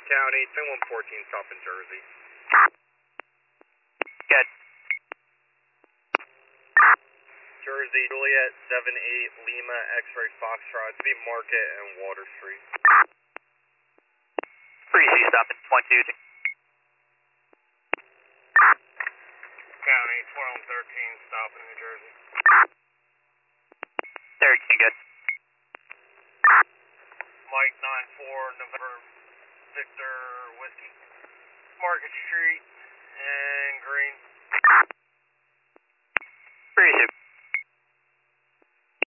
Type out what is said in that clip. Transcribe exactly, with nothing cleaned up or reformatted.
County, twenty-one fourteen, stop in Jersey. Good. Jersey, Juliet, seven eight, Lima, X-ray Foxtrot, to be Market and Water Street. three C, stop in one two. County, twenty-one thirteen, stop in New Jersey. thirteen, good. Mike, nine four, November, Victor, Whiskey, Market Street, and Green. three C.